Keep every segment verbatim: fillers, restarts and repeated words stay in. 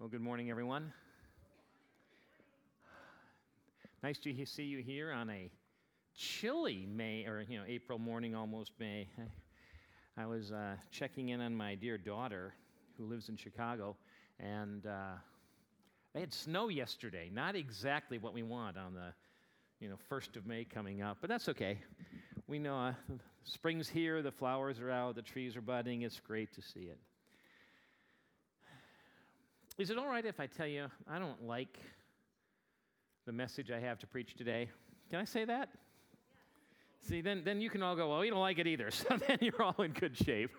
Well, good morning, everyone. Nice to he- see you here on a chilly May, or, you know, April morning, almost May. I was uh, checking in on my dear daughter, who lives in Chicago, and uh, they had snow yesterday. Not exactly what we want on the, you know, first of May coming up, but that's okay. We know uh, spring's here, the flowers are out, the trees are budding. It's great to see it. Is it all right if I tell you I don't like the message I have to preach today? Can I say that? Yes. See, then, then you can all go, well, you don't like it either, so then you're all in good shape.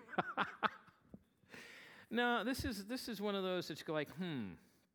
No, this is this is one of those that you go like, hmm.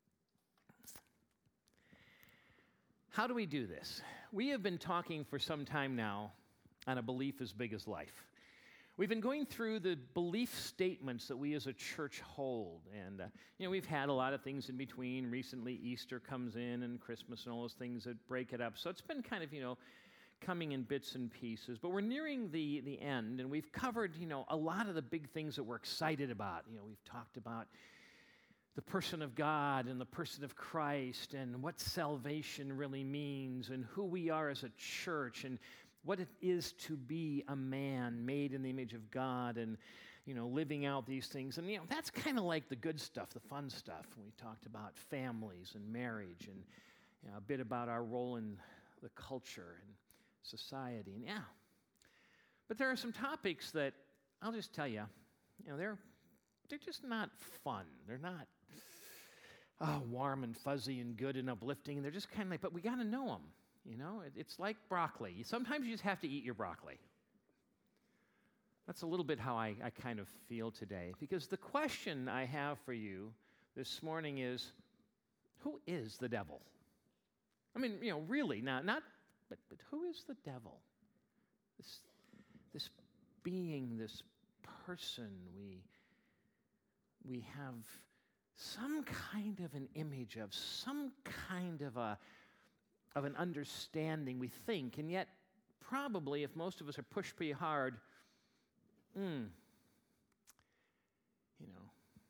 How do we do this? We have been talking for some time now on a belief as big as life. We've been going through the belief statements that we as a church hold, and uh, you know, we've had a lot of things in between. Recently, Easter comes in, and Christmas, and all those things that break it up. So it's been kind of, you know, coming in bits and pieces. But we're nearing the the end, and we've covered, you know, a lot of the big things that we're excited about. You know, we've talked about the person of God and the person of Christ, and what salvation really means, and who we are as a church, and what it is to be a man made in the image of God, and, you know, living out these things. And, you know, that's kind of like the good stuff, the fun stuff. We talked about families and marriage, and, you know, a bit about our role in the culture and society. And, yeah. But there are some topics that, I'll just tell you, you know, they're, they're just not fun. They're not, oh, warm and fuzzy and good and uplifting. They're just kind of like, but we got to know them. You know, it, it's like broccoli. Sometimes you just have to eat your broccoli. That's a little bit how I, I kind of feel today. Because the question I have for you this morning is, who is the devil? I mean, you know, really, not, not but, but who is the devil? This, this being, this person, we, we have some kind of an image of, some kind of a of an understanding, we think, and yet probably if most of us are pushed pretty hard, mm, you know.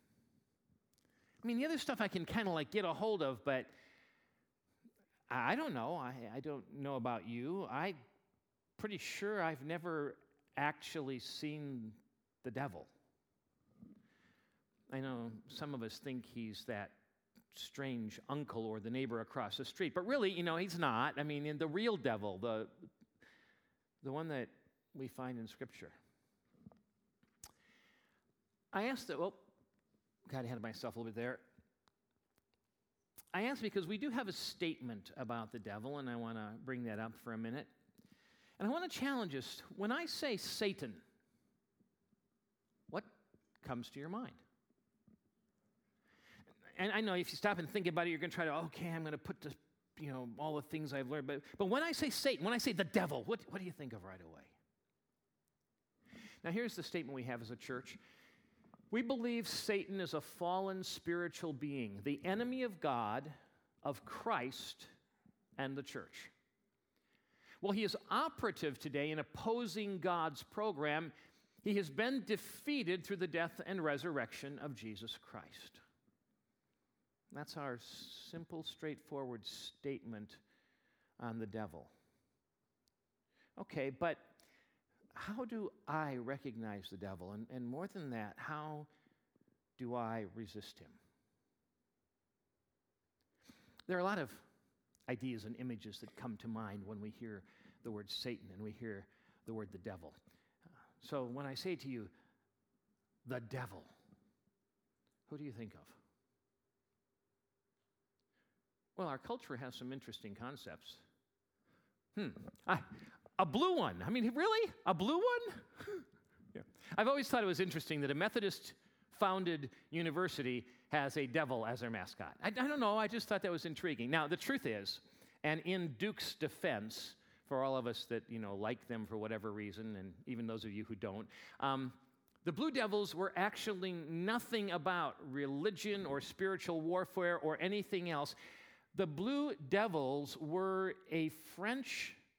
I mean, the other stuff I can kind of like get a hold of, but I don't know. I, I don't know about you. I'm pretty sure I've never actually seen the devil. I know some of us think he's that strange uncle or the neighbor across the street. But really, you know, he's not. I mean, in the real devil, the, the one that we find in Scripture. I asked that, well, got ahead of myself a little bit there. I asked because we do have a statement about the devil, and I want to bring that up for a minute. And I want to challenge us. When I say Satan, what comes to your mind? And I know if you stop and think about it, you're going to try to, okay, I'm going to put the, you know, all the things I've learned. But, but when I say Satan, when I say the devil, what, what do you think of right away? Now, here's the statement we have as a church. We believe Satan is a fallen spiritual being, the enemy of God, of Christ, and the church. Well, he is operative today in opposing God's program. He has been defeated through the death and resurrection of Jesus Christ. That's our simple, straightforward statement on the devil. Okay, but how do I recognize the devil? And, and more than that, how do I resist him? There are a lot of ideas and images that come to mind when we hear the word Satan and we hear the word the devil. Uh, so when I say to you, the devil, who do you think of? Well, our culture has some interesting concepts. Hmm, I, a blue one. I mean, really? A blue one? Yeah. I've always thought it was interesting that a Methodist-founded university has a devil as their mascot. I, I don't know, I just thought that was intriguing. Now, the truth is, and in Duke's defense, for all of us that, you know, like them for whatever reason, and even those of you who don't, um, the Blue Devils were actually nothing about religion or spiritual warfare or anything else. The Blue Devils were a French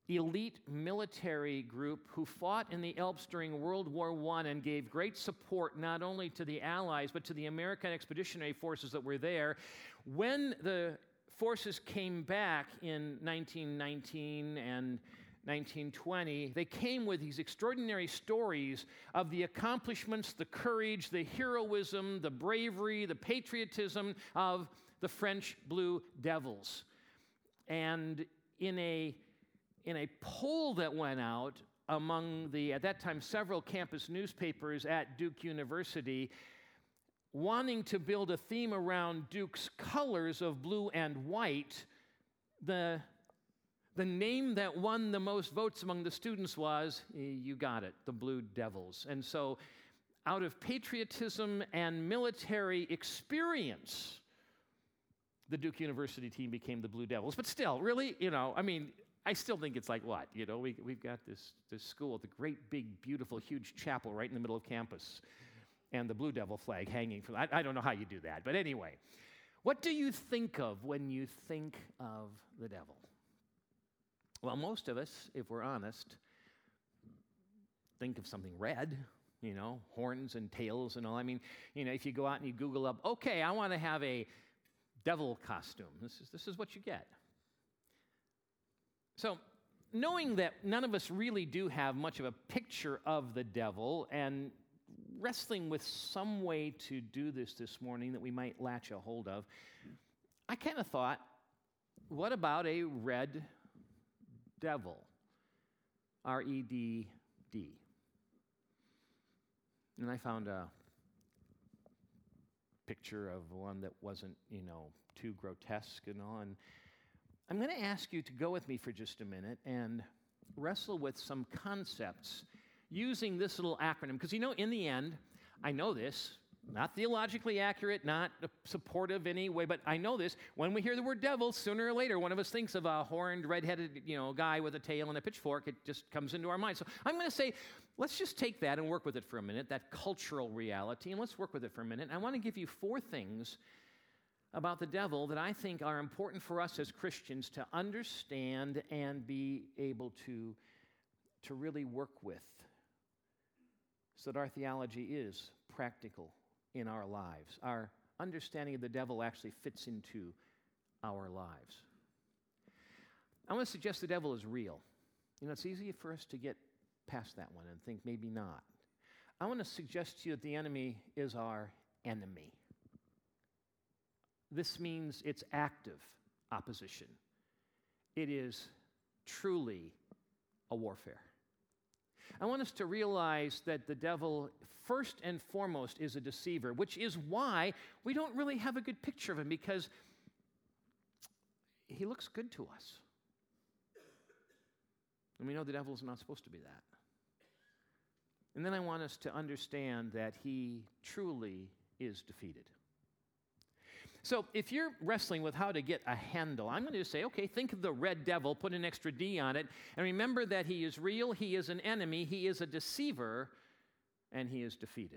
elite military group who fought in the Alps during World War One and gave great support not only to the Allies but to the American expeditionary forces that were there. When the forces came back in nineteen nineteen and nineteen twenty, they came with these extraordinary stories of the accomplishments, the courage, the heroism, the bravery, the patriotism of the French Blue Devils. And in a In a poll that went out among the, at that time, several campus newspapers at Duke University, wanting to build a theme around Duke's colors of blue and white, the, the name that won the most votes among the students was, you got it, the Blue Devils. And so, out of patriotism and military experience, the Duke University team became the Blue Devils. But still, really, you know, I mean, I still think it's like what? You know, we, we've got this, this school with a great, big, beautiful, huge chapel right in the middle of campus and the Blue Devil flag hanging from, I, I don't know how you do that. But anyway, what do you think of when you think of the devil? Well, most of us, if we're honest, think of something red, you know, horns and tails and all. I mean, you know, if you go out and you Google up, okay, I want to have a devil costume. This is, this is what you get. So, knowing that none of us really do have much of a picture of the devil, and wrestling with some way to do this this morning that we might latch a hold of, I kind of thought, what about a red devil? R E D D. And I found a picture of one that wasn't, you know, too grotesque and all, and I'm going to ask you to go with me for just a minute and wrestle with some concepts using this little acronym. Because, you know, in the end, I know this, not theologically accurate, not supportive in any way, but I know this. When we hear the word devil, sooner or later, one of us thinks of a horned, red-headed, you know, guy with a tail and a pitchfork. It just comes into our mind. So I'm going to say, let's just take that and work with it for a minute, that cultural reality, and let's work with it for a minute. And I want to give you four things about the devil that I think are important for us as Christians to understand and be able to, to really work with so that our theology is practical in our lives. Our understanding of the devil actually fits into our lives. I want to suggest the devil is real. You know, it's easy for us to get past that one and think maybe not. I want to suggest to you that the enemy is our enemy. This means it's active opposition. It is truly a warfare. I want us to realize that the devil, first and foremost, is a deceiver, which is why we don't really have a good picture of him, because he looks good to us. And we know the devil is not supposed to be that. And then I want us to understand that he truly is defeated. So if you're wrestling with how to get a handle, I'm going to say, okay, think of the red devil, put an extra D on it, and remember that he is real, he is an enemy, he is a deceiver, and he is defeated.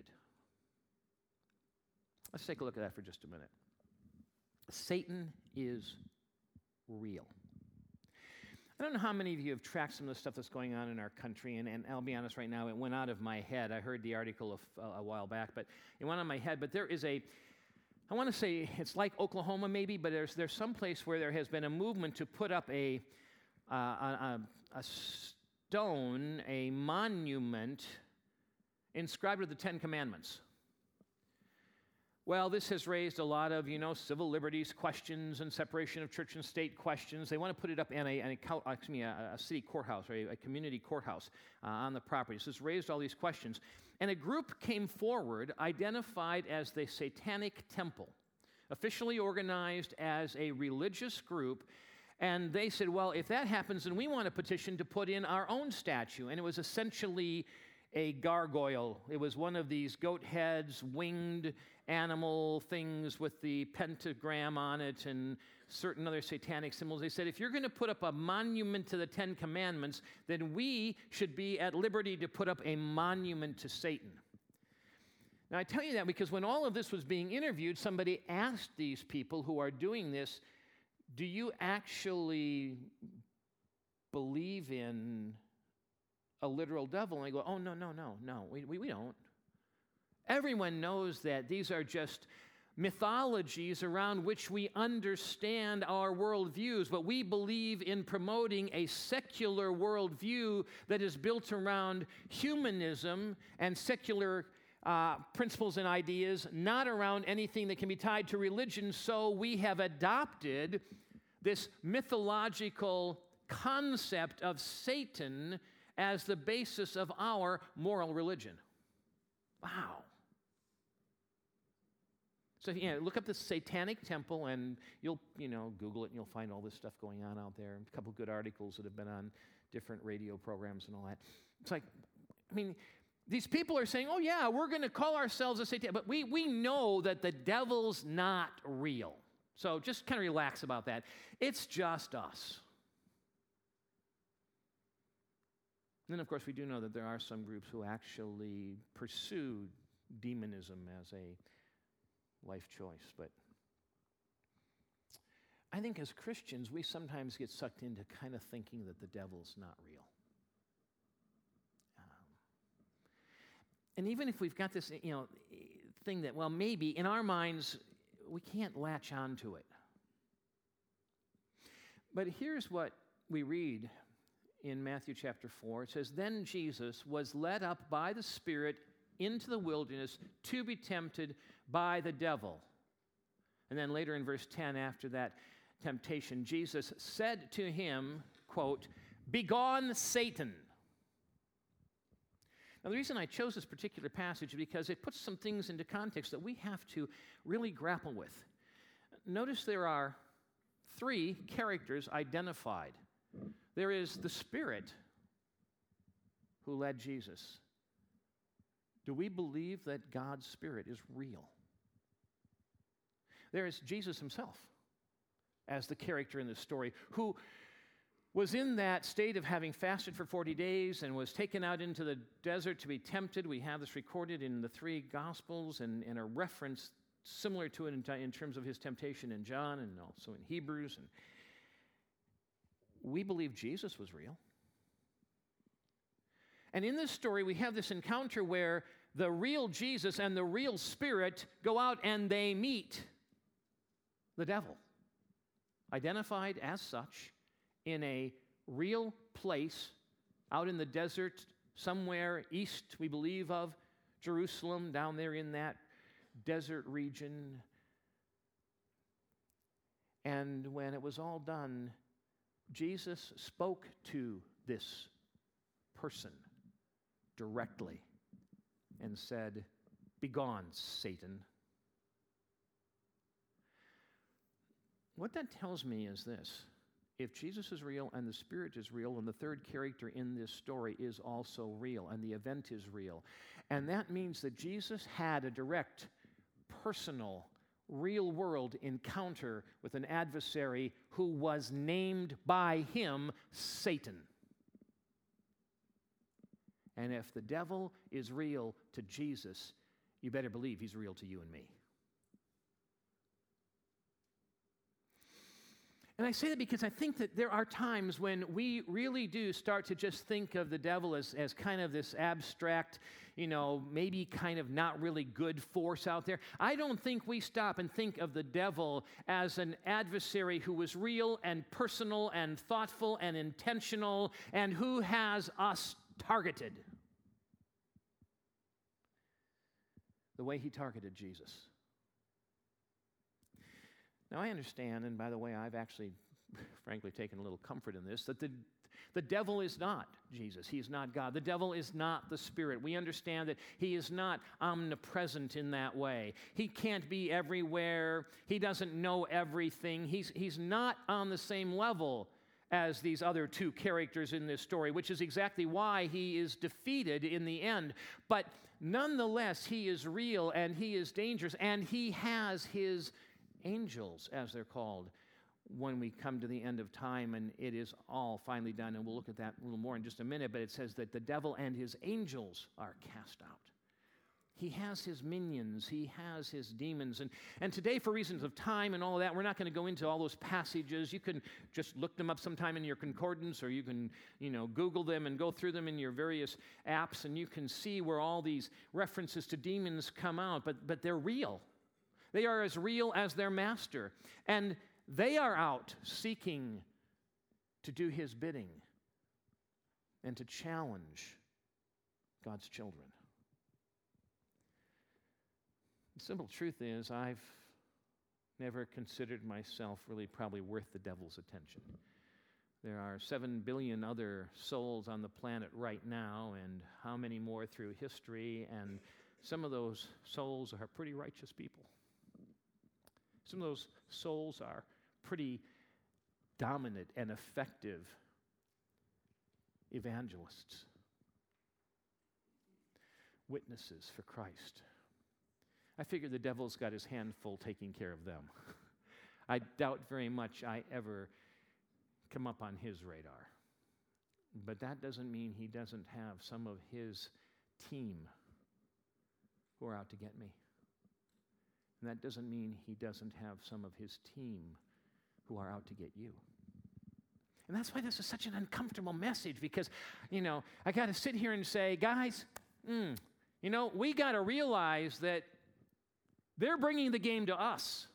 Let's take a look at that for just a minute. Satan is real. I don't know how many of you have tracked some of the stuff that's going on in our country, and, and I'll be honest right now, it went out of my head. I heard the article a, a while back, but it went out of my head. But there is a, I want to say it's like Oklahoma maybe, but there's there's some place where there has been a movement to put up a, uh, a, a stone, a monument inscribed with the Ten Commandments. Well, this has raised a lot of, you know, civil liberties questions and separation of church and state questions. They want to put it up in a, in a, excuse me, a, a city courthouse or a, a community courthouse uh, on the property. So it's raised all these questions. And a group came forward identified as the Satanic Temple, officially organized as a religious group. And they said, well, if that happens, then we want a petition to put in our own statue. And it was essentially a gargoyle. It was one of these goat heads, winged animal things with the pentagram on it and certain other satanic symbols. They said, if you're going to put up a monument to the Ten Commandments, then we should be at liberty to put up a monument to Satan. Now, I tell you that because when all of this was being interviewed, somebody asked these people who are doing this, do you actually believe in a literal devil, and they go, oh, no, no, no, no, we, we, we don't. Everyone knows that these are just mythologies around which we understand our worldviews, but we believe in promoting a secular worldview that is built around humanism and secular uh, principles and ideas, not around anything that can be tied to religion. So we have adopted this mythological concept of Satan as the basis of our moral religion. Wow. So, yeah, look up the Satanic Temple, and you'll, you know, Google it, and you'll find all this stuff going on out there. A couple good articles that have been on different radio programs and all that. It's like, I mean, these people are saying, oh, yeah, we're going to call ourselves a Satan, but we, we know that the devil's not real. So just kind of relax about that. It's just us. And then, of course, we do know that there are some groups who actually pursue demonism as a life choice. But I think as Christians, we sometimes get sucked into kind of thinking that the devil's not real. Um, and even if we've got this, you know, thing that, well, maybe in our minds, we can't latch on to it. But here's what we read in Matthew chapter four. It says, then Jesus was led up by the Spirit into the wilderness to be tempted by the devil. And then later in verse ten, after that temptation, Jesus said to him, quote, begone, Satan. Now, the reason I chose this particular passage is because it puts some things into context that we have to really grapple with. Notice there are three characters identified. There is the Spirit who led Jesus. Do we believe that God's Spirit is real? There is Jesus himself as the character in this story, who was in that state of having fasted for forty days and was taken out into the desert to be tempted. We have this recorded in the three Gospels and, and a reference similar to it in, in terms of his temptation in John and also in Hebrews. And we believe Jesus was real. And in this story, we have this encounter where the real Jesus and the real Spirit go out and they meet the devil, identified as such in a real place out in the desert somewhere east, we believe, of Jerusalem, down there in that desert region. And when it was all done, Jesus spoke to this person directly and said, begone, Satan. What that tells me is this. If Jesus is real and the Spirit is real and the third character in this story is also real and the event is real, and that means that Jesus had a direct, personal, real-world encounter with an adversary who was named by him Satan. And if the devil is real to Jesus, you better believe he's real to you and me. And I say that because I think that there are times when we really do start to just think of the devil as, as kind of this abstract, you know, maybe kind of not really good force out there. I don't think we stop and think of the devil as an adversary who is real and personal and thoughtful and intentional and who has us targeted the way he targeted Jesus. Now, I understand, and by the way, I've actually, frankly, taken a little comfort in this, that the, the devil is not Jesus. He is not God. The devil is not the Spirit. We understand that he is not omnipresent in that way. He can't be everywhere. He doesn't know everything. He's, he's not on the same level as these other two characters in this story, which is exactly why he is defeated in the end. But nonetheless, he is real, and he is dangerous, and he has his angels, as they're called, when we come to the end of time and it is all finally done. And we'll look at that a little more in just a minute, but it says that the devil and his angels are cast out. He has his minions. He has his demons. And, and today, for reasons of time and all of that, we're not going to go into all those passages. You can just look them up sometime in your concordance, or you can, you know, Google them and go through them in your various apps, and you can see where all these references to demons come out. But, but they're real. They are as real as their master. And they are out seeking to do his bidding and to challenge God's children. The simple truth is, I've never considered myself really probably worth the devil's attention. There are seven billion other souls on the planet right now, and how many more through history, and some of those souls are pretty righteous people. Some of those souls are pretty dominant and effective evangelists, witnesses for Christ. I figure the devil's got his hand full taking care of them. I doubt very much I ever come up on his radar. But that doesn't mean he doesn't have some of his team who are out to get me. And that doesn't mean he doesn't have some of his team who are out to get you. And that's why this is such an uncomfortable message, because, you know, I got to sit here and say, guys, mm, you know, we got to realize that they're bringing the game to us.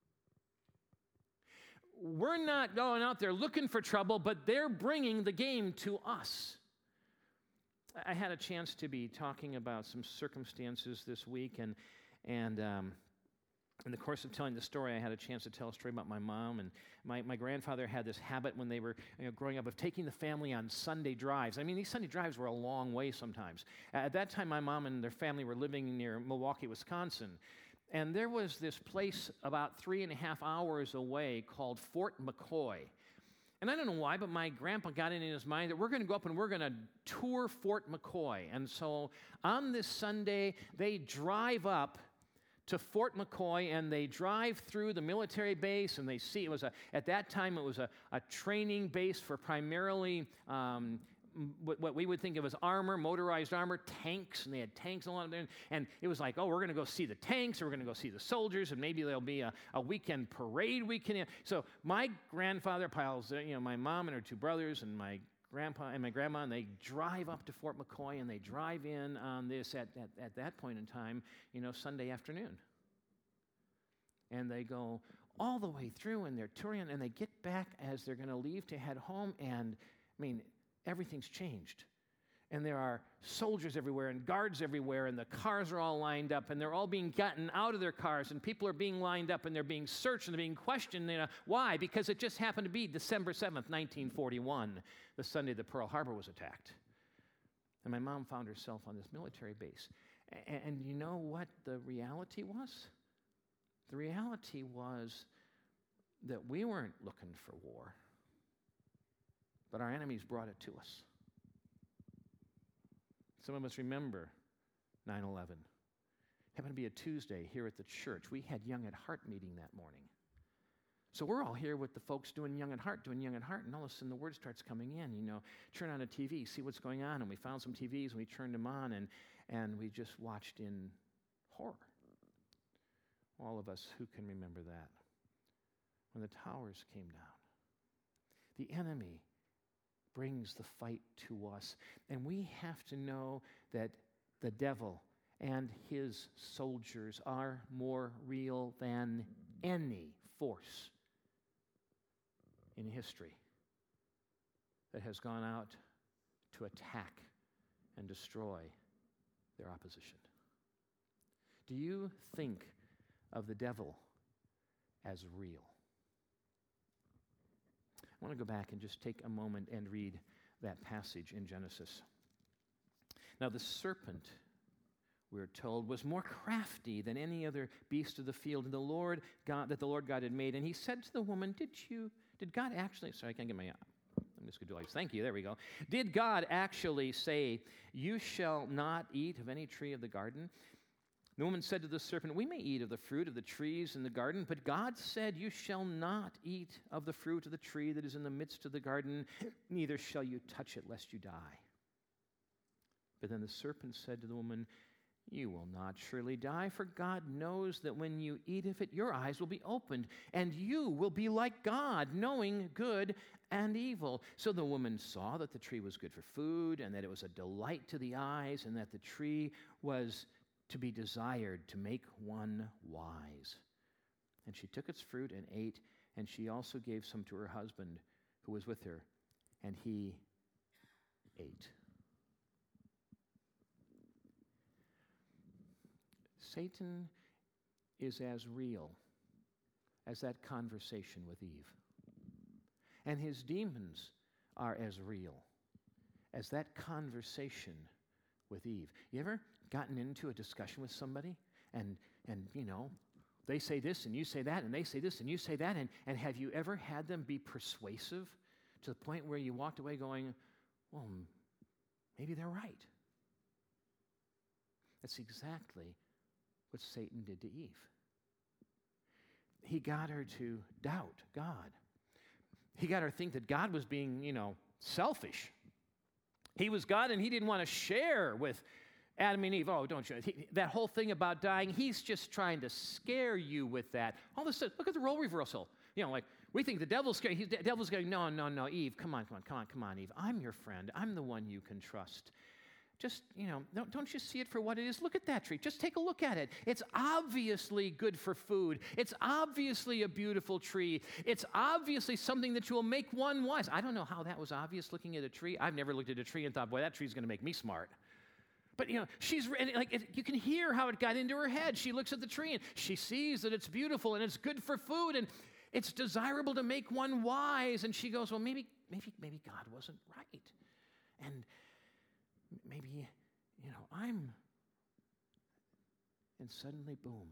We're not going out there looking for trouble, but they're bringing the game to us. I had a chance to be talking about some circumstances this week, and and um, in the course of telling the story, I had a chance to tell a story about my mom. And my, my grandfather had this habit when they were, you know, growing up, of taking the family on Sunday drives. I mean, these Sunday drives were a long way sometimes. At that time, my mom and their family were living near Milwaukee, Wisconsin. And there was this place about three and a half hours away called Fort McCoy. And I don't know why, but my grandpa got it in his mind that we're going to go up and we're going to tour Fort McCoy. And so on this Sunday, they drive up to Fort McCoy, and they drive through the military base, and they see, it was a, at that time, it was a, a training base for primarily um, what we would think of as armor, motorized armor, tanks, and they had tanks and a lot of them. And it was like, oh, we're going to go see the tanks, or we're going to go see the soldiers, and maybe there'll be a, a weekend parade weekend. So my grandfather piles, you know, my mom and her two brothers, and my grandpa and my grandma, and they drive up to Fort McCoy, and they drive in on this at, at, at that point in time, you know, Sunday afternoon. And they go all the way through, and they're touring, and they get back as they're going to leave to head home, and, I mean, everything's changed. And there are soldiers everywhere and guards everywhere, and the cars are all lined up, and they're all being gotten out of their cars, and people are being lined up, and they're being searched, and they're being questioned. You know, why? Because it just happened to be December seventh, nineteen forty-one, the Sunday that Pearl Harbor was attacked. And my mom found herself on this military base. And, and you know what the reality was? The reality was that we weren't looking for war, but our enemies brought it to us. Some of us remember nine eleven. Happened to be a Tuesday here at the church. We had Young at Heart meeting that morning. So we're all here with the folks doing Young at Heart, doing Young at Heart, and all of a sudden the word starts coming in, you know, turn on a T V, see what's going on, and we found some T Vs, and we turned them on, and, and we just watched in horror. All of us who can remember that. When the towers came down, the enemy brings the fight to us. And we have to know that the devil and his soldiers are more real than any force in history that has gone out to attack and destroy their opposition. Do you think of the devil as real? I want to go back and just take a moment and read that passage in Genesis. Now the serpent, we're told, was more crafty than any other beast of the field and the Lord God that the Lord God had made. And he said to the woman, "Did you? Did God actually?" Sorry, I can't get my. I'm just going to do like, thank you. There we go. Did God actually say, "You shall not eat of any tree of the garden"? The woman said to the serpent, "We may eat of the fruit of the trees in the garden, but God said, 'You shall not eat of the fruit of the tree that is in the midst of the garden, neither shall you touch it, lest you die.'" But then the serpent said to the woman, You will not surely die, for God knows that when you eat of it, your eyes will be opened, and you will be like God, knowing good and evil. So the woman saw that the tree was good for food, and that it was a delight to the eyes, and that the tree was to be desired to make one wise. And she took its fruit and ate, and she also gave some to her husband who was with her, and he ate. Satan is as real as that conversation with Eve. And his demons are as real as that conversation with Eve. You ever gotten into a discussion with somebody and, and you know, they say this and you say that, and they say this and you say that, and, and have you ever had them be persuasive to the point where you walked away going, well, maybe they're right? That's exactly what Satan did to Eve. He got her to doubt God. He got her to think that God was being, you know, selfish. He was God and he didn't want to share with Adam and Eve. Oh, don't you? He, that whole thing about dying, he's just trying to scare you with that. All of a sudden, look at the role reversal. You know, like, we think the devil's scared. He's, the devil's going, no, no, no, Eve, come on, come on, come on, come on, Eve. I'm your friend. I'm the one you can trust. Just, you know, don't, don't you see it for what it is? Look at that tree. Just take a look at it. It's obviously good for food. It's obviously a beautiful tree. It's obviously something that will make one wise. I don't know how that was obvious looking at a tree. I've never looked at a tree and thought, boy, that tree's going to make me smart. But, you know, she's, like, it, you can hear how it got into her head. She looks at the tree and she sees that it's beautiful and it's good for food and it's desirable to make one wise. And she goes, well, maybe, maybe, maybe God wasn't right. And maybe, you know, I'm, and suddenly, boom.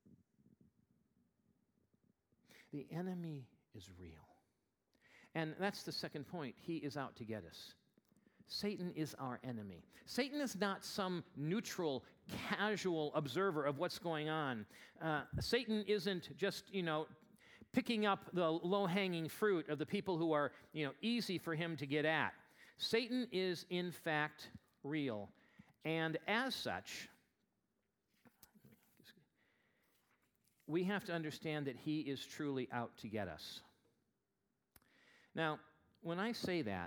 The enemy is real. And that's the second point. He is out to get us. Satan is our enemy. Satan is not some neutral, casual observer of what's going on. Uh, Satan isn't just, you know, picking up the low-hanging fruit of the people who are, you know, easy for him to get at. Satan is, in fact, real. And as such, we have to understand that he is truly out to get us. Now, when I say that,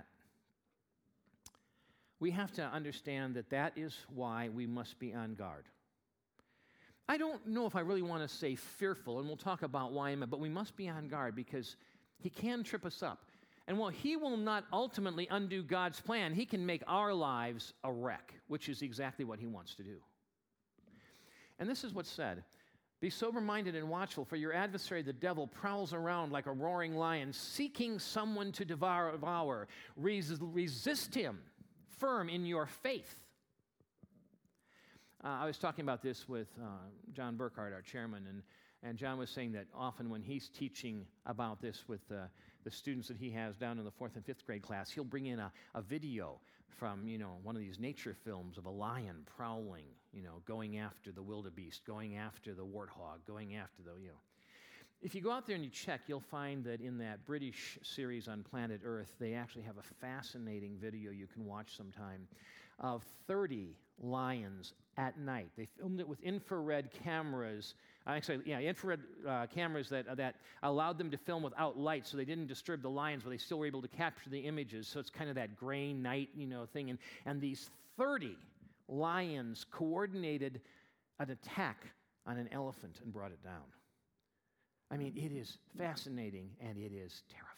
we have to understand that that is why we must be on guard. I don't know if I really want to say fearful, and we'll talk about why, but we must be on guard because he can trip us up. And while he will not ultimately undo God's plan, he can make our lives a wreck, which is exactly what he wants to do. And this is what's said. Be sober-minded and watchful, for your adversary, the devil, prowls around like a roaring lion, seeking someone to devour. devour. Res- resist him, firm in your faith. Uh, I was talking about this with uh, John Burkhardt, our chairman, and, and John was saying that often when he's teaching about this with uh, the students that he has down in the fourth and fifth grade class, he'll bring in a, a video from, you know, one of these nature films of a lion prowling, you know, going after the wildebeest, going after the warthog, going after the, you know. If you go out there and you check, you'll find that in that British series on Planet Earth, they actually have a fascinating video you can watch sometime of thirty lions at night. They filmed it with infrared cameras. Uh, actually, yeah, infrared uh, cameras that, uh, that allowed them to film without light, so they didn't disturb the lions, but they still were able to capture the images. So it's kind of that gray night, you know, thing. And, and these thirty lions coordinated an attack on an elephant and brought it down. I mean, it is fascinating and it is terrifying.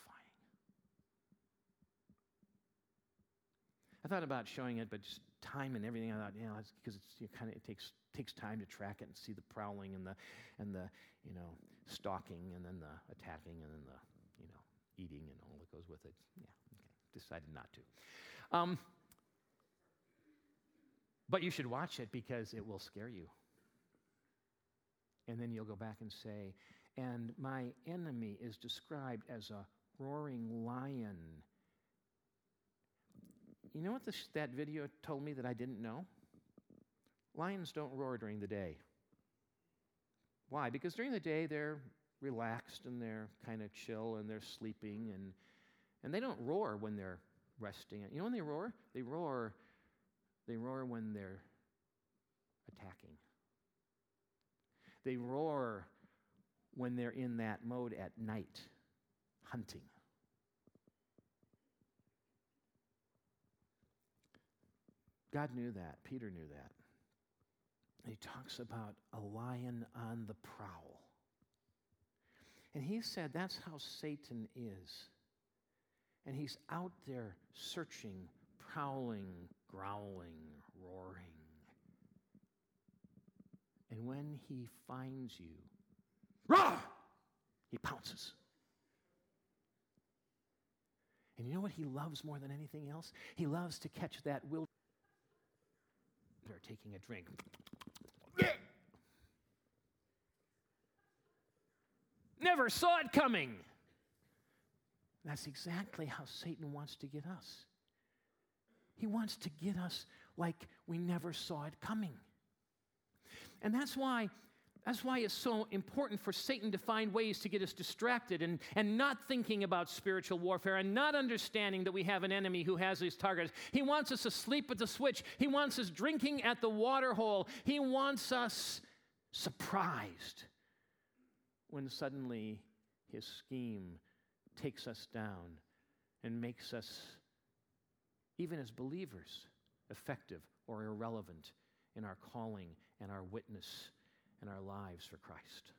I thought about showing it, but just time and everything. I thought, you know, it's because it's you know, kind of it takes takes time to track it and see the prowling and the and the you know stalking and then the attacking and then the you know eating and all that goes with it. Yeah, okay. Decided not to. Um, but you should watch it because it will scare you, and then you'll go back and say, and my enemy is described as a roaring lion. You know what this, that video told me that I didn't know? Lions don't roar during the day. Why? Because during the day they're relaxed and they're kind of chill and they're sleeping and and they don't roar when they're resting. You know when they roar? They roar they roar when they're attacking. They roar when they're in that mode at night, hunting. God knew that. Peter knew that. He talks about a lion on the prowl. And he said that's how Satan is. And he's out there searching, prowling, growling, roaring. And when he finds you, rah! He pounces. And you know what he loves more than anything else? He loves to catch that wilderness taking a drink. Never saw it coming. That's exactly how Satan wants to get us. He wants to get us like we never saw it coming. And that's why That's why it's so important for Satan to find ways to get us distracted and, and not thinking about spiritual warfare and not understanding that we have an enemy who has these targets. He wants us asleep at the switch. He wants us drinking at the water hole. He wants us surprised when suddenly his scheme takes us down and makes us, even as believers, effective or irrelevant in our calling and our witness and our lives for Christ.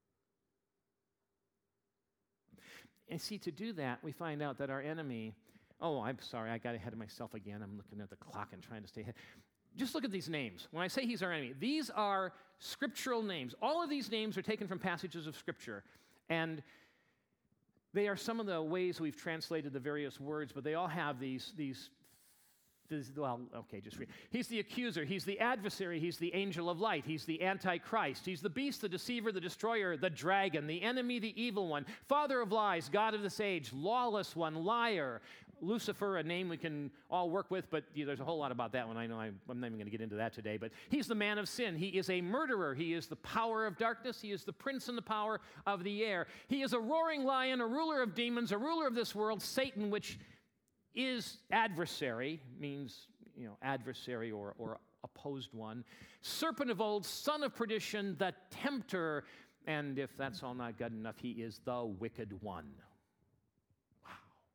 And see, to do that, we find out that our enemy, oh, I'm sorry, I got ahead of myself again. I'm looking at the clock and trying to stay ahead. Just look at these names. When I say he's our enemy, these are scriptural names. All of these names are taken from passages of Scripture. And they are some of the ways we've translated the various words, but they all have these, these well, okay, just read. He's the accuser. He's the adversary. He's the angel of light. He's the antichrist. He's the beast, the deceiver, the destroyer, the dragon, the enemy, the evil one, father of lies, God of this age, lawless one, liar, Lucifer, a name we can all work with, but you know, there's a whole lot about that one. I know I'm, I'm not even going to get into that today, but he's the man of sin. He is a murderer. He is the power of darkness. He is the prince and the power of the air. He is a roaring lion, a ruler of demons, a ruler of this world, Satan, which is adversary, means, you know, adversary or, or opposed one. Serpent of old, son of perdition, the tempter, and if that's all not good enough, he is the wicked one. Wow.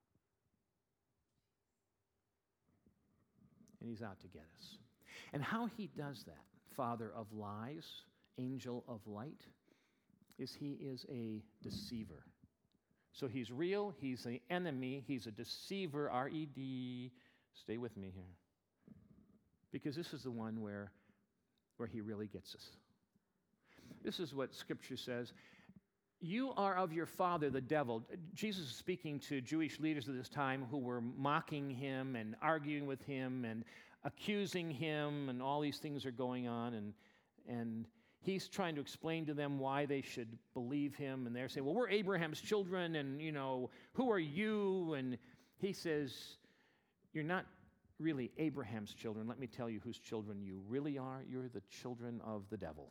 And he's out to get us. And how he does that, father of lies, angel of light, is he is a deceiver. So he's real, he's an enemy, he's a deceiver, R E D. Stay with me here. Because this is the one where, where he really gets us. This is what Scripture says. You are of your father, the devil. Jesus is speaking to Jewish leaders at this time who were mocking him and arguing with him and accusing him, and all these things are going on, and and he's trying to explain to them why they should believe him, and they're saying, well, we're Abraham's children, and, you know, who are you? And he says, you're not really Abraham's children. Let me tell you whose children you really are. You're the children of the devil.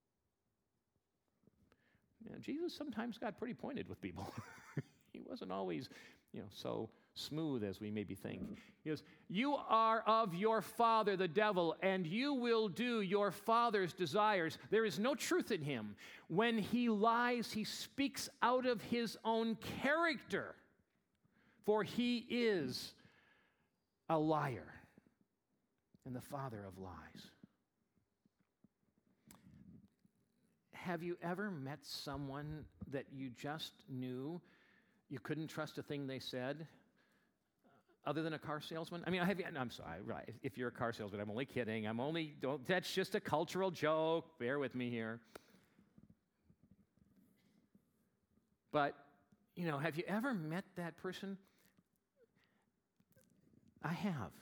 You know, Jesus sometimes got pretty pointed with people. He wasn't always, you know, so smooth as we maybe think. He goes, you are of your father, the devil, and you will do your father's desires. There is no truth in him. When he lies, he speaks out of his own character, for he is a liar and the father of lies. Have you ever met someone that you just knew you couldn't trust a thing they said? Other than a car salesman? I mean, I have, I'm sorry, right, if you're a car salesman, I'm only kidding. I'm only, don't, that's just a cultural joke. Bear with me here. But, you know, have you ever met that person? I have.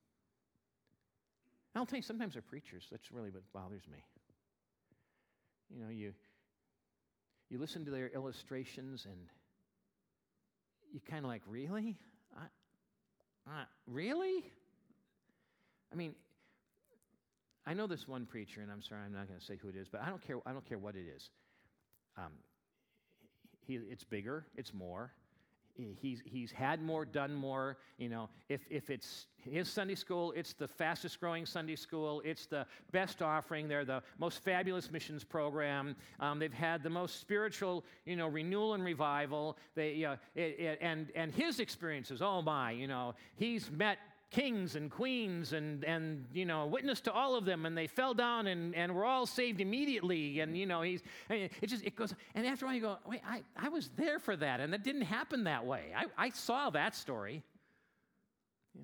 I'll tell you, sometimes they're preachers. That's really what bothers me. You know, you, you listen to their illustrations and you kind of like, really? I, Uh, really? I mean, I know this one preacher, and I'm sorry, I'm not going to say who it is, but I don't care. I don't care what it is. Um, he, it's bigger. It's more. he's, he's had more, done more. You know, if, if it's his Sunday school, it's the fastest growing Sunday school. It's the best offering. They're the most fabulous missions program. Um, they've had the most spiritual, you know, renewal and revival. They, uh, it, it, and, and his experiences, oh my, you know, he's met kings and queens and, and you know, witnessed to all of them, and they fell down and, and were all saved immediately. And, you know, he's, I mean, it just, it goes, and after a while you go, wait, I, I was there for that, and that didn't happen that way. I, I saw that story. Yeah.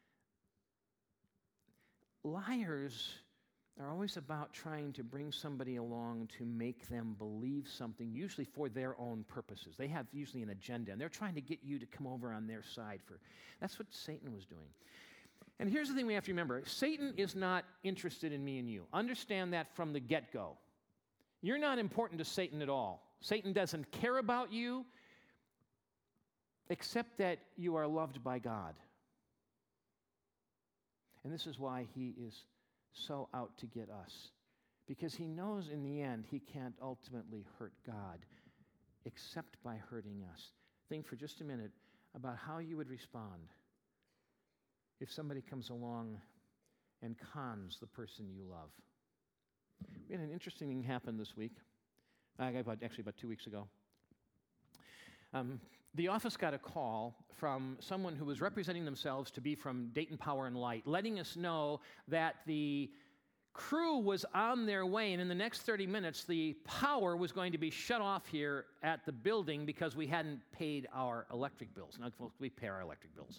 Liars are always about trying to bring somebody along to make them believe something, usually for their own purposes. They have usually an agenda, and they're trying to get you to come over on their side. For that's what Satan was doing. And here's the thing we have to remember. Satan is not interested in me and you. Understand that from the get-go. You're not important to Satan at all. Satan doesn't care about you, except that you are loved by God. And this is why he is so out to get us, because he knows in the end he can't ultimately hurt God except by hurting us. Think for just a minute about how you would respond if somebody comes along and cons the person you love. We had an interesting thing happen this week, uh, about, actually about two weeks ago. Um, the office got a call from someone who was representing themselves to be from Dayton Power and Light, letting us know that the crew was on their way, and in the next thirty minutes, the power was going to be shut off here at the building because we hadn't paid our electric bills. Now, we pay our electric bills.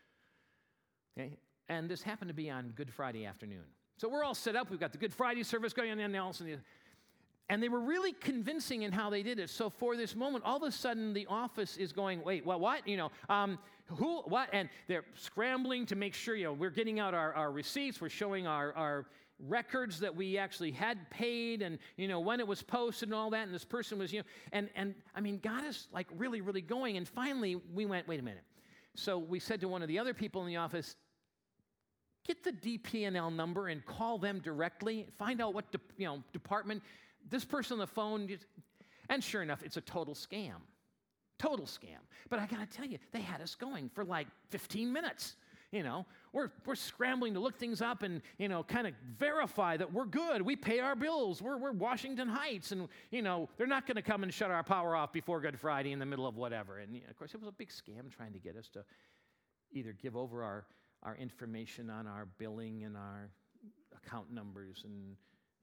Okay? And this happened to be on Good Friday afternoon. So we're all set up. We've got the Good Friday service going on, and all of a sudden, and they were really convincing in how they did it. So for this moment, all of a sudden, the office is going, wait, what, what? You know, um, who, what? And they're scrambling to make sure, you know, we're getting out our, our receipts. We're showing our, our records that we actually had paid and, you know, when it was posted and all that. And this person was, you know, and, and I mean, got us like really, really going. And finally, we went, wait a minute. So we said to one of the other people in the office, get the D P and L number and call them directly. Find out what, de- you know, department. This person on the phone, and sure enough, it's a total scam. Total scam. But I got to tell you, they had us going for like fifteen minutes. You know, we're we're scrambling to look things up and, you know, kind of verify that we're good. We pay our bills. We're we're Washington Heights, and, you know, they're not going to come and shut our power off before Good Friday in the middle of whatever. And, you know, of course, it was a big scam trying to get us to either give over our, our information on our billing and our account numbers and,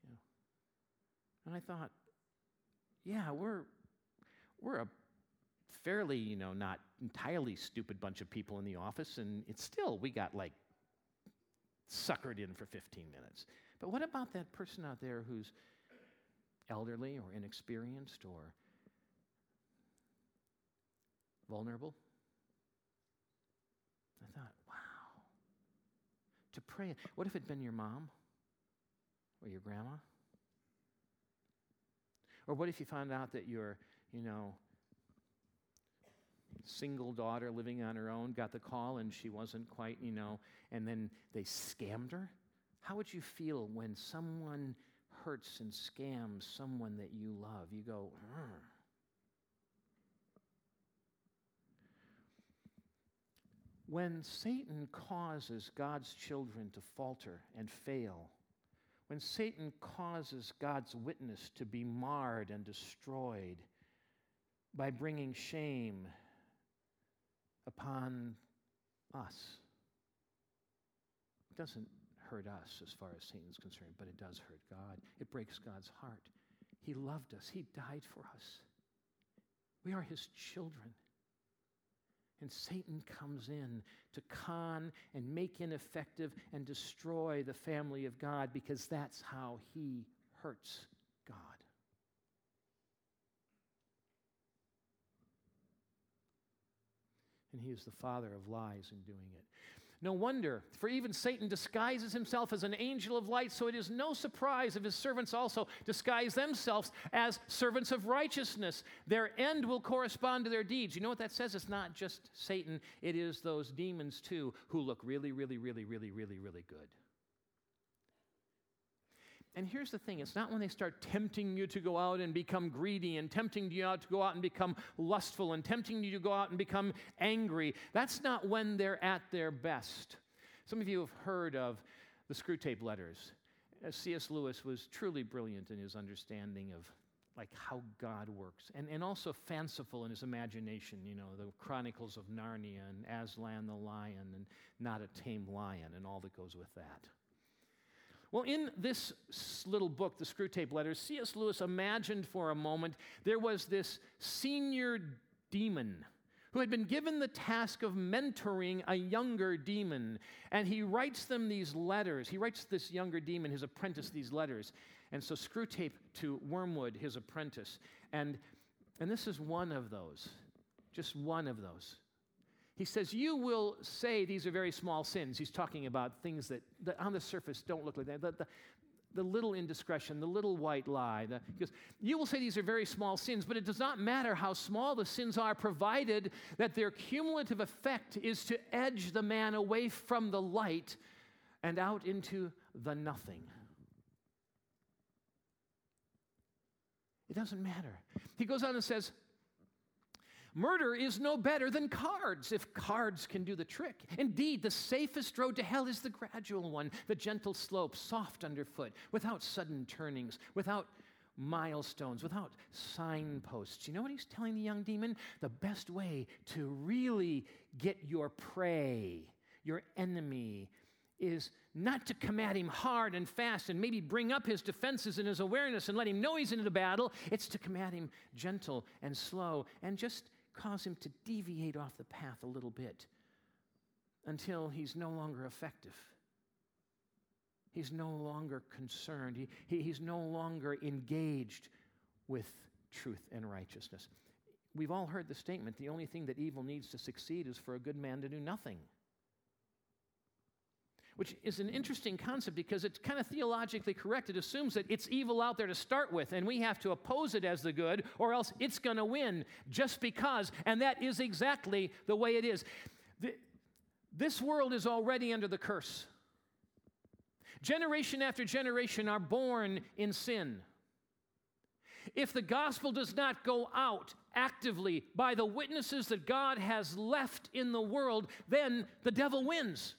and I thought, yeah, we're we're a fairly, you know, not entirely stupid bunch of people in the office, and it's still, we got like suckered in for fifteen minutes. But what about that person out there who's elderly or inexperienced or vulnerable? I thought, wow. To pray, what if it'd been your mom or your grandma? Or what if you found out that your, you know, single daughter living on her own got the call and she wasn't quite, you know, and then they scammed her? How would you feel when someone hurts and scams someone that you love? You go, Arr. When Satan causes God's children to falter and fail, when Satan causes God's witness to be marred and destroyed by bringing shame upon us, it doesn't hurt us as far as Satan's concerned, but it does hurt God. It breaks God's heart. He loved us. He died for us. We are his children. And Satan comes in to con and make ineffective and destroy the family of God because that's how he hurts God. And he is the father of lies in doing it. No wonder, for even Satan disguises himself as an angel of light, so it is no surprise if his servants also disguise themselves as servants of righteousness. Their end will correspond to their deeds. You know what that says? It's not just Satan, it is those demons too, who look really, really, really, really, really, really good. And here's the thing, it's not when they start tempting you to go out and become greedy and tempting you out to go out and become lustful and tempting you to go out and become angry. That's not when they're at their best. Some of you have heard of the Screwtape Letters. Uh, C S Lewis was truly brilliant in his understanding of like how God works, and, and also fanciful in his imagination, you know, the Chronicles of Narnia and Aslan the Lion and Not a Tame Lion and all that goes with that. Well, in this little book, the Screwtape Letters, C S Lewis imagined for a moment there was this senior demon who had been given the task of mentoring a younger demon, and he writes them these letters. He writes this younger demon, his apprentice, these letters. And so Screwtape to Wormwood, his apprentice. And, and this is one of those, just one of those. He says, you will say these are very small sins. He's talking about things that, that on the surface don't look like that. The, the, the little indiscretion, the little white lie. The, he goes, you will say these are very small sins, but it does not matter how small the sins are, provided that their cumulative effect is to edge the man away from the light and out into the nothing. It doesn't matter. He goes on and says, murder is no better than cards, if cards can do the trick. Indeed, the safest road to hell is the gradual one, the gentle slope, soft underfoot, without sudden turnings, without milestones, without signposts. You know what he's telling the young demon? The best way to really get your prey, your enemy, is not to come at him hard and fast and maybe bring up his defenses and his awareness and let him know he's in the battle. It's to come at him gentle and slow and just cause him to deviate off the path a little bit until he's no longer effective. He's no longer concerned. He, he, he's no longer engaged with truth and righteousness. We've all heard the statement, the only thing that evil needs to succeed is for a good man to do nothing. Which is an interesting concept because it's kind of theologically correct. It assumes that it's evil out there to start with, and we have to oppose it as the good, or else it's going to win just because, and that is exactly the way it is. The, this world is already under the curse. Generation after generation are born in sin. If the gospel does not go out actively by the witnesses that God has left in the world, then the devil wins.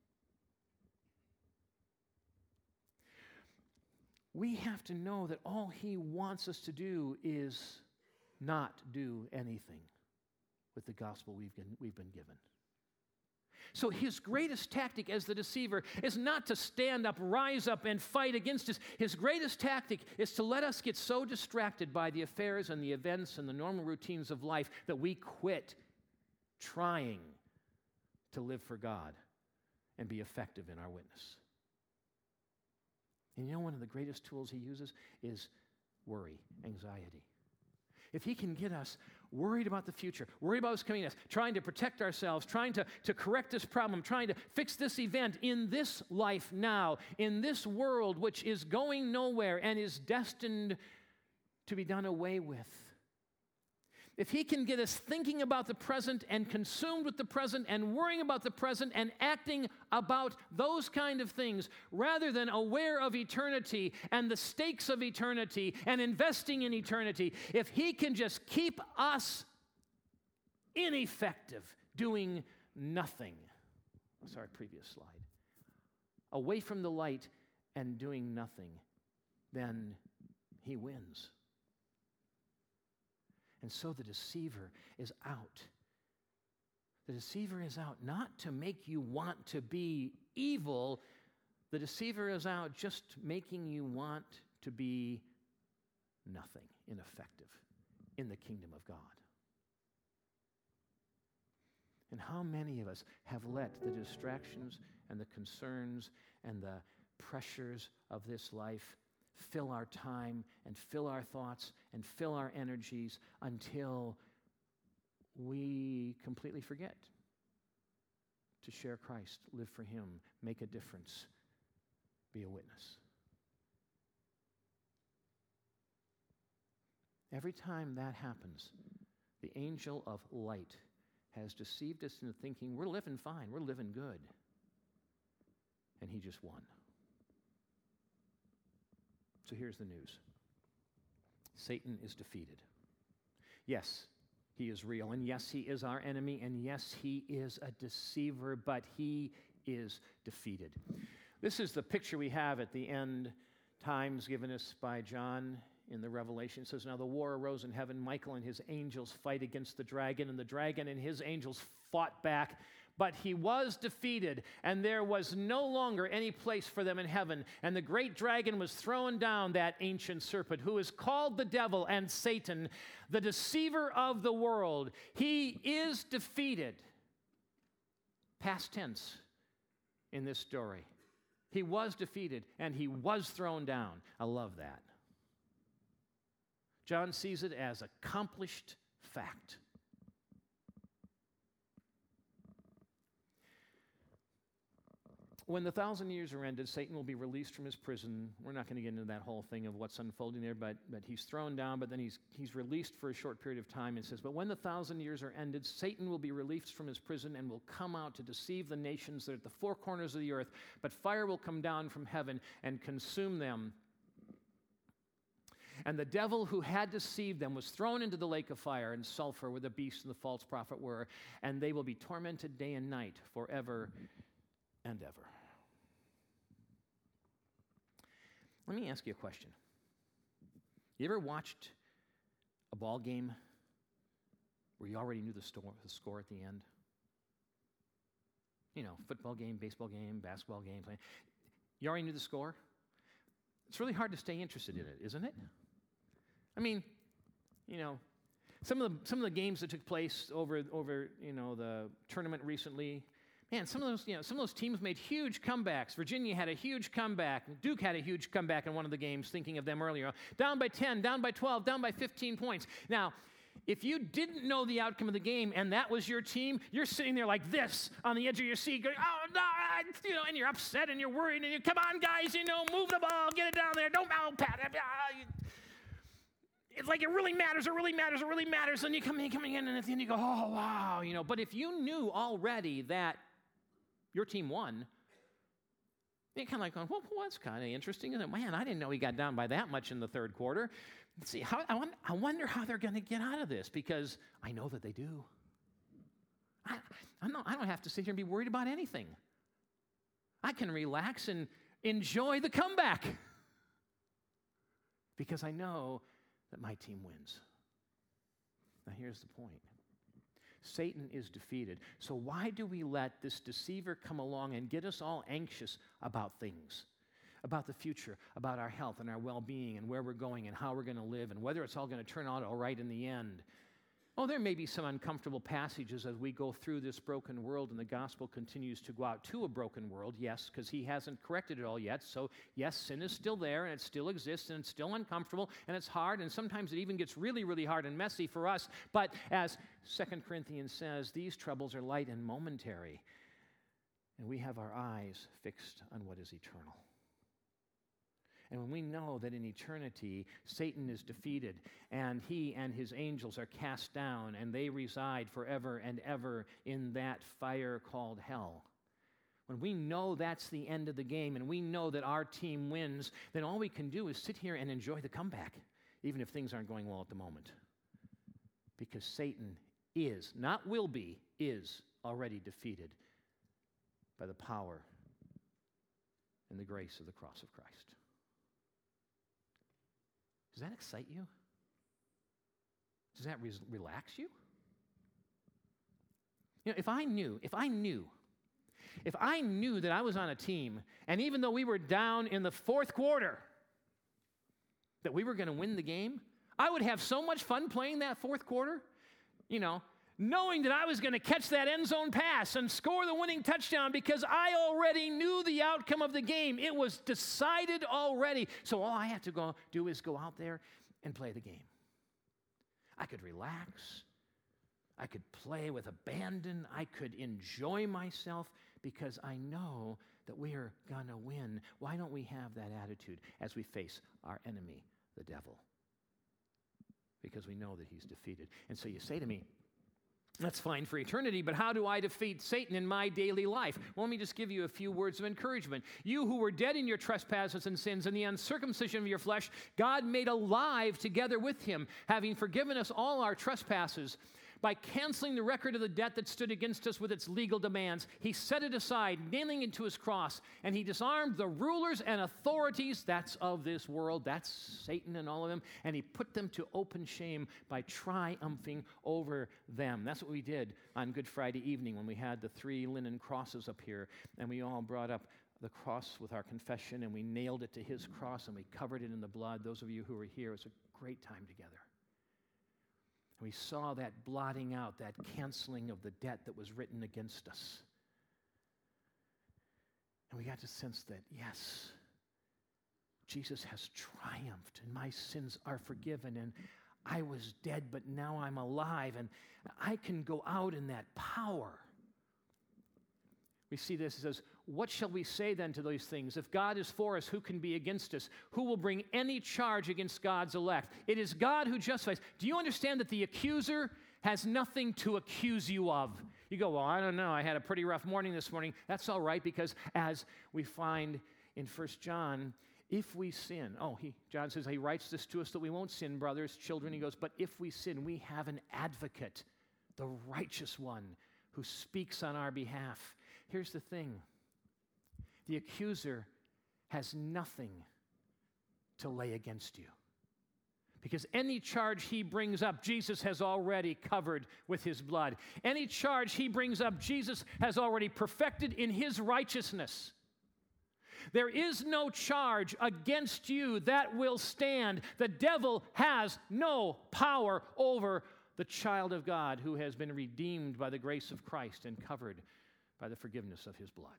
We have to know that all he wants us to do is not do anything with the gospel we've been, we've been given. So his greatest tactic as the deceiver is not to stand up, rise up, and fight against us. His greatest tactic is to let us get so distracted by the affairs and the events and the normal routines of life that we quit trying to live for God and be effective in our witness. And you know one of the greatest tools he uses is worry, anxiety. If he can get us worried about the future, worried about what's coming at us, trying to protect ourselves, trying to, to correct this problem, trying to fix this event in this life now, in this world which is going nowhere and is destined to be done away with. If he can get us thinking about the present and consumed with the present and worrying about the present and acting about those kind of things rather than aware of eternity and the stakes of eternity and investing in eternity, if he can just keep us ineffective, doing nothing. Sorry, previous slide. Away from the light and doing nothing, then he wins. And so the deceiver is out. The deceiver is out not to make you want to be evil. The deceiver is out just making you want to be nothing, ineffective in the kingdom of God. And how many of us have let the distractions and the concerns and the pressures of this life fill our time and fill our thoughts and fill our energies until we completely forget to share Christ, live for him, make a difference, be a witness. Every time that happens, the angel of light has deceived us into thinking we're living fine, we're living good. And he just won. So here's the news. Satan is defeated. Yes, he is real, and yes, he is our enemy, and yes, he is a deceiver, but he is defeated. This is the picture we have at the end times given us by John in the Revelation. It says, now the war arose in heaven. Michael and his angels fight against the dragon, and the dragon and his angels fought back. But he was defeated, and there was no longer any place for them in heaven. And the great dragon was thrown down, that ancient serpent, who is called the devil and Satan, the deceiver of the world. He is defeated. Past tense in this story. He was defeated, and he was thrown down. I love that. John sees it as accomplished fact. When the thousand years are ended, Satan will be released from his prison. We're not going to get into that whole thing of what's unfolding there, but, but he's thrown down, but then he's, he's released for a short period of time. And says, but when the thousand years are ended, Satan will be released from his prison and will come out to deceive the nations that are at the four corners of the earth. But fire will come down from heaven and consume them. And the devil who had deceived them was thrown into the lake of fire and sulfur where the beast and the false prophet were, and they will be tormented day and night forever and ever. Let me ask you a question. You ever watched a ball game where you already knew the, sto- the score at the end? You know, football game, baseball game, basketball game. Play. You already knew the score? It's really hard to stay interested in it, isn't it? I mean, you know, some of the some of the games that took place over over you know the tournament recently, man, some of those you know some of those teams made huge comebacks. Virginia had a huge comeback. Duke had a huge comeback in one of the games. Thinking of them earlier, down by ten, down by twelve, down by fifteen points. Now, if you didn't know the outcome of the game and that was your team, you're sitting there like this on the edge of your seat, going, "Oh no!" You know, and you're upset and you're worried and you come on, guys, you know, move the ball, get it down there, don't oh, pat it. It's like it really matters, it really matters, it really matters. And you come in, coming in, and at the end you go, oh, wow, you know. But if you knew already that your team won, you're kind of like, going, well, well that's kind of interesting. And man, I didn't know he got down by that much in the third quarter. Let's see, how, I, wonder, I wonder how they're going to get out of this, because I know that they do. I, I'm not, I don't have to sit here and be worried about anything. I can relax and enjoy the comeback because I know that my team wins. Now, here's the point. Satan is defeated. So why do we let this deceiver come along and get us all anxious about things, about the future, about our health and our well-being and where we're going and how we're going to live and whether it's all going to turn out all right in the end? Oh, there may be some uncomfortable passages as we go through this broken world and the gospel continues to go out to a broken world, yes, because he hasn't corrected it all yet. So, yes, sin is still there and it still exists and it's still uncomfortable and it's hard and sometimes it even gets really, really hard and messy for us. But as Second Corinthians says, these troubles are light and momentary, and we have our eyes fixed on what is eternal. And when we know that in eternity, Satan is defeated, and he and his angels are cast down, and they reside forever and ever in that fire called hell. When we know that's the end of the game, and we know that our team wins, then all we can do is sit here and enjoy the comeback, even if things aren't going well at the moment. Because Satan is, not will be, is already defeated by the power and the grace of the cross of Christ. Does that excite you? Does that re- relax you? You know, if I knew, if I knew, if I knew that I was on a team, and even though we were down in the fourth quarter, that we were going to win the game, I would have so much fun playing that fourth quarter, you know, knowing that I was going to catch that end zone pass and score the winning touchdown because I already knew the outcome of the game. It was decided already. So all I have to go do is go out there and play the game. I could relax. I could play with abandon. I could enjoy myself because I know that we are going to win. Why don't we have that attitude as we face our enemy, the devil? Because we know that he's defeated. And so you say to me, That's fine for eternity, but how do I defeat Satan in my daily life? Well, let me just give you a few words of encouragement. You who were dead in your trespasses and sins and the uncircumcision of your flesh, God made alive together with him, having forgiven us all our trespasses. By canceling the record of the debt that stood against us with its legal demands, he set it aside, nailing it to his cross, and he disarmed the rulers and authorities, that's of this world, that's Satan and all of them, and he put them to open shame by triumphing over them. That's what we did on Good Friday evening when we had the three linen crosses up here, and we all brought up the cross with our confession, and we nailed it to his cross, and we covered it in the blood. Those of you who were here, it was a great time together. We saw that blotting out, that canceling of the debt that was written against us. And we got to sense that, yes, Jesus has triumphed, and my sins are forgiven, and I was dead, but now I'm alive, and I can go out in that power. We see this, it says, what shall we say then to these things? If God is for us, who can be against us? Who will bring any charge against God's elect? It is God who justifies. Do you understand that the accuser has nothing to accuse you of? You go, well, I don't know. I had a pretty rough morning this morning. That's all right, because as we find in First John, if we sin, oh, he, John says he writes this to us that we won't sin, brothers, children. He goes, but if we sin, we have an advocate, the righteous one, who speaks on our behalf. Here's the thing. The accuser has nothing to lay against you, because any charge he brings up, Jesus has already covered with his blood. Any charge he brings up, Jesus has already perfected in his righteousness. There is no charge against you that will stand. The devil has no power over the child of God who has been redeemed by the grace of Christ and covered by the forgiveness of his blood.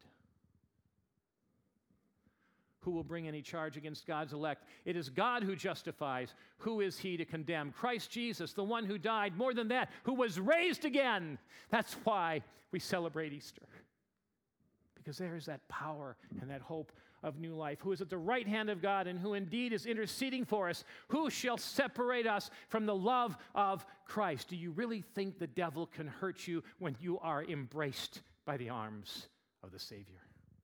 Who will bring any charge against God's elect? It is God who justifies. Who is he to condemn? Christ Jesus, the one who died, more than that, who was raised again. That's why we celebrate Easter. Because there is that power and that hope of new life, who is at the right hand of God and who indeed is interceding for us. Who shall separate us from the love of Christ? Do you really think the devil can hurt you when you are embraced by the arms of the Savior?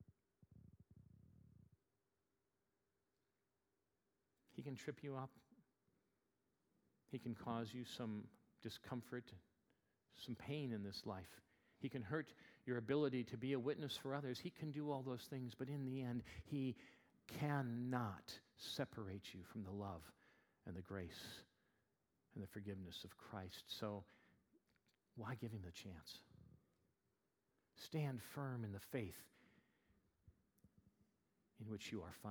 He can trip you up. He can cause you some discomfort, some pain in this life. He can hurt your ability to be a witness for others. He can do all those things, but in the end, he cannot separate you from the love and the grace and the forgiveness of Christ. So why give him the chance? Stand firm in the faith in which you are found.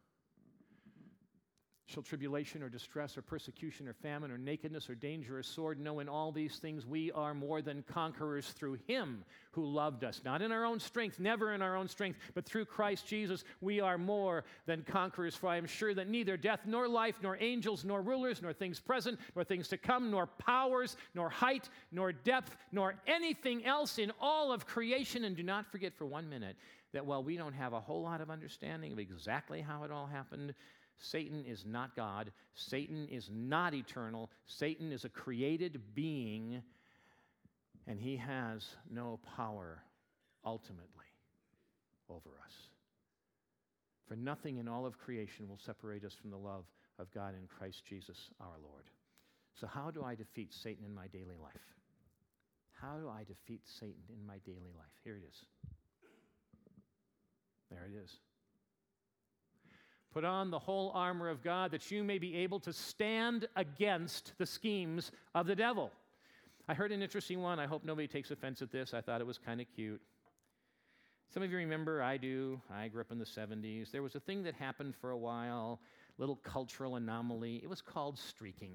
Shall tribulation or distress or persecution or famine or nakedness or danger or sword? No, in all these things we are more than conquerors through him who loved us. Not in our own strength, never in our own strength, but through Christ Jesus we are more than conquerors. For I am sure that neither death nor life, nor angels, nor rulers, nor things present, nor things to come, nor powers, nor height, nor depth, nor anything else in all of creation. And do not forget for one minute that while we don't have a whole lot of understanding of exactly how it all happened, Satan is not God. Satan is not eternal. Satan is a created being, and he has no power ultimately over us. For nothing in all of creation will separate us from the love of God in Christ Jesus our Lord. So how do I defeat Satan in my daily life? How do I defeat Satan in my daily life? Here it is. There it is. Put on the whole armor of God that you may be able to stand against the schemes of the devil. I heard an interesting one. I hope nobody takes offense at this. I thought it was kind of cute. Some of you remember, I do. I grew up in the seventies. There was a thing that happened for a while, little cultural anomaly. It was called streaking.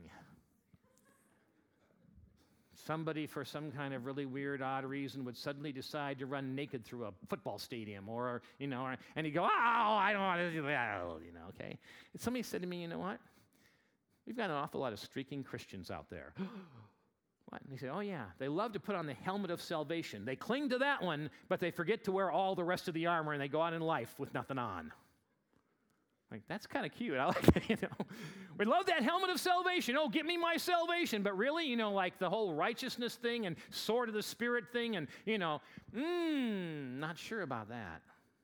Somebody, for some kind of really weird, odd reason, would suddenly decide to run naked through a football stadium, or, you know, or, and he'd go, oh, I don't want to do that, you know, okay? And somebody said to me, you know what? We've got an awful lot of streaking Christians out there. What? And they said, oh, yeah, they love to put on the helmet of salvation. They cling to that one, but they forget to wear all the rest of the armor, and they go out in life with nothing on. Like, that's kind of cute. I like it, you know. We love that helmet of salvation. Oh, give me my salvation. But really, you know, like the whole righteousness thing and sword of the Spirit thing and, you know, mmm, not sure about that.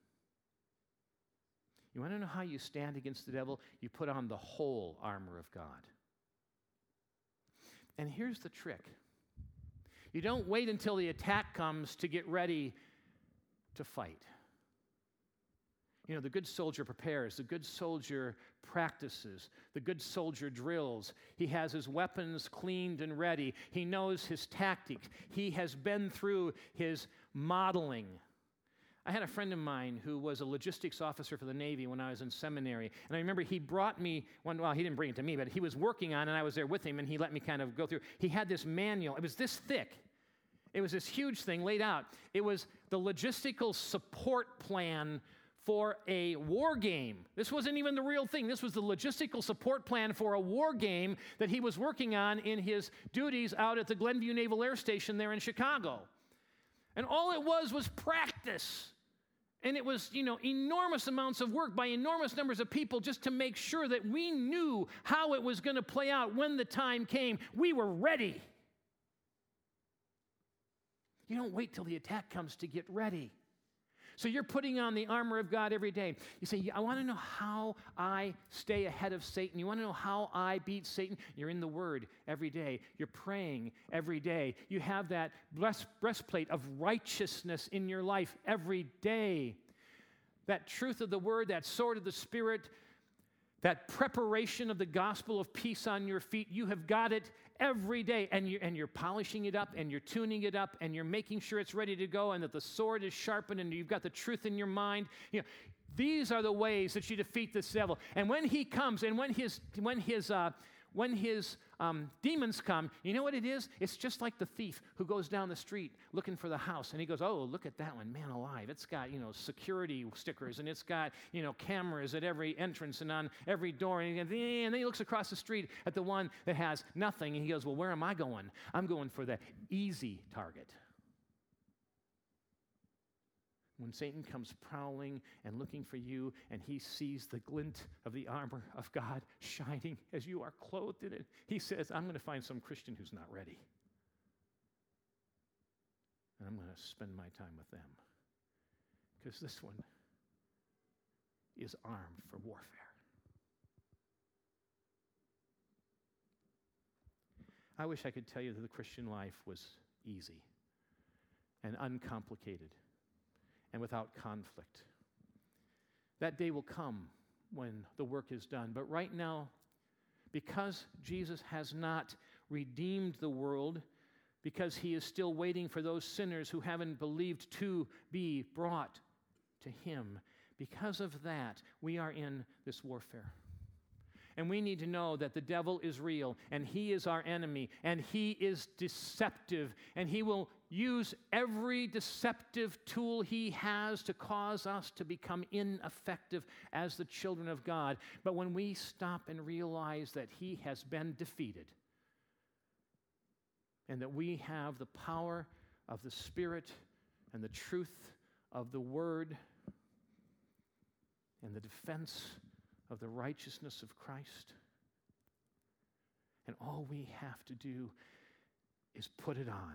You want to know how you stand against the devil? You put on the whole armor of God. And here's the trick. You don't wait until the attack comes to get ready to fight. You know, the good soldier prepares, the good soldier practices, the good soldier drills. He has his weapons cleaned and ready. He knows his tactics. He has been through his modeling. I had a friend of mine who was a logistics officer for the Navy when I was in seminary. And I remember he brought me, one, well, he didn't bring it to me, but he was working on it, and I was there with him, and he let me kind of go through. He had this manual. It was this thick. It was this huge thing laid out. It was the logistical support plan for a war game. This wasn't even the real thing. This was the logistical support plan for a war game that he was working on in his duties out at the Glenview Naval Air Station there in Chicago. And all it was was practice. And it was, you know, enormous amounts of work by enormous numbers of people just to make sure that we knew how it was going to play out when the time came. We were ready. You don't wait till the attack comes to get ready. So you're putting on the armor of God every day. You say, I want to know how I stay ahead of Satan. You want to know how I beat Satan? You're in the Word every day. You're praying every day. You have that breastplate of righteousness in your life every day. That truth of the Word, that sword of the Spirit, that preparation of the gospel of peace on your feet, you have got it every day, and you're, and you're polishing it up, and you're tuning it up, and you're making sure it's ready to go, and that the sword is sharpened, and you've got the truth in your mind. You know, these are the ways that you defeat this devil. And when he comes, and when his when his uh, when his um, demons come, you know what it is? It's just like the thief who goes down the street looking for the house, and he goes, oh, look at that one, man alive. It's got, you know, security stickers, and it's got, you know, cameras at every entrance and on every door, and, and then he looks across the street at the one that has nothing, and he goes, well, where am I going? I'm going for the easy target. When Satan comes prowling and looking for you, and he sees the glint of the armor of God shining as you are clothed in it, he says, I'm going to find some Christian who's not ready. And I'm going to spend my time with them. Because this one is armed for warfare. I wish I could tell you that the Christian life was easy and uncomplicated and without conflict. That day will come when the work is done. But right now, because Jesus has not redeemed the world, because he is still waiting for those sinners who haven't believed to be brought to him, because of that, we are in this warfare. And we need to know that the devil is real, and he is our enemy, and he is deceptive, and he will use every deceptive tool he has to cause us to become ineffective as the children of God. But when we stop and realize that he has been defeated, and that we have the power of the Spirit and the truth of the Word and the defense of the righteousness of Christ, and all we have to do is put it on,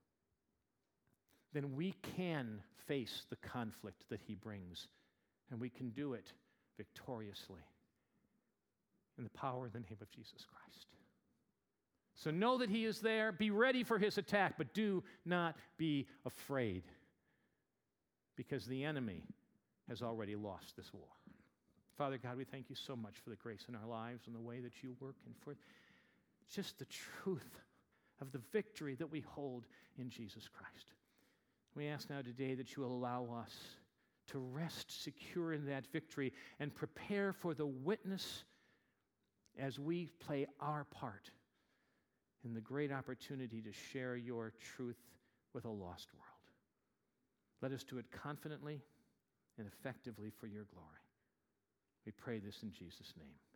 then we can face the conflict that he brings, and we can do it victoriously in the power and the name of Jesus Christ. So know that he is there. Be ready for his attack, but do not be afraid, because the enemy has already lost this war. Father God, we thank you so much for the grace in our lives and the way that you work, and for just the truth of the victory that we hold in Jesus Christ. We ask now today that you will allow us to rest secure in that victory and prepare for the witness as we play our part in the great opportunity to share your truth with a lost world. Let us do it confidently and effectively for your glory. We pray this in Jesus' name.